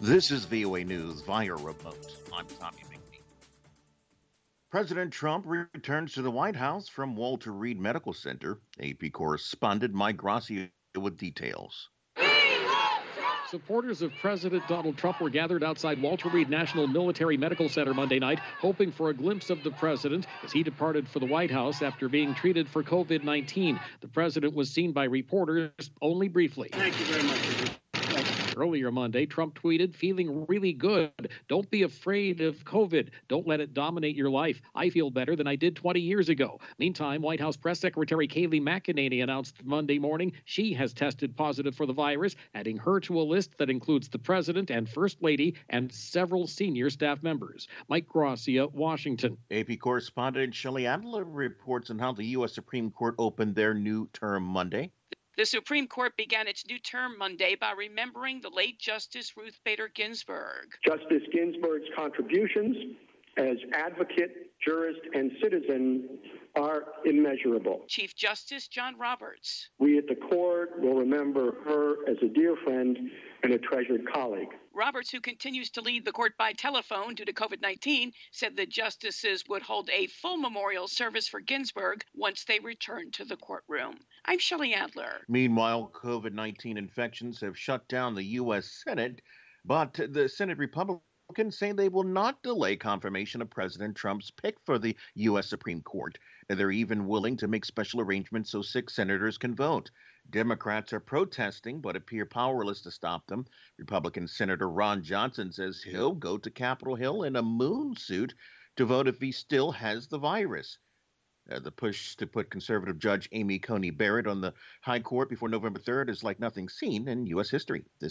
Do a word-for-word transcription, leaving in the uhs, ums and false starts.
This is V O A News via remote. I'm Tommy McNeil. President Trump returns to the White House from Walter Reed Medical Center. A P correspondent Mike Gracia with details. Supporters of President Donald Trump were gathered outside Walter Reed National Military Medical Center Monday night, hoping for a glimpse of the president as he departed for the White House after being treated for COVID nineteen. The president was seen by reporters only briefly. Thank you very much. Earlier Monday, Trump tweeted, "Feeling really good. Don't be afraid of COVID. Don't let it dominate your life. I feel better than I did twenty years ago." Meantime, White House Press Secretary Kayleigh McEnany announced Monday morning she has tested positive for the virus, adding her to a list that includes the president and first lady and several senior staff members. Mike Gracia, Washington. A P correspondent Shelley Adler reports on how the U S Supreme Court opened their new term Monday. The Supreme Court began its new term Monday by remembering the late Justice Ruth Bader Ginsburg. Justice Ginsburg's contributions as advocate, jurist, and citizen are immeasurable. Chief Justice John Roberts. We at the court will remember her as a dear friend and a treasured colleague. Roberts, who continues to lead the court by telephone due to COVID nineteen, said the justices would hold a full memorial service for Ginsburg once they returned to the courtroom. I'm Shelley Adler. Meanwhile, COVID nineteen infections have shut down the U S Senate, but the Senate Republicans say they will not delay confirmation of President Trump's pick for the U S Supreme Court. They're even willing to make special arrangements so six senators can vote. Democrats are protesting but appear powerless to stop them. Republican Senator Ron Johnson says he'll go to Capitol Hill in a moon suit to vote if he still has the virus. Uh, the push to put conservative Judge Amy Coney Barrett on the high court before November third is like nothing seen in U S history. This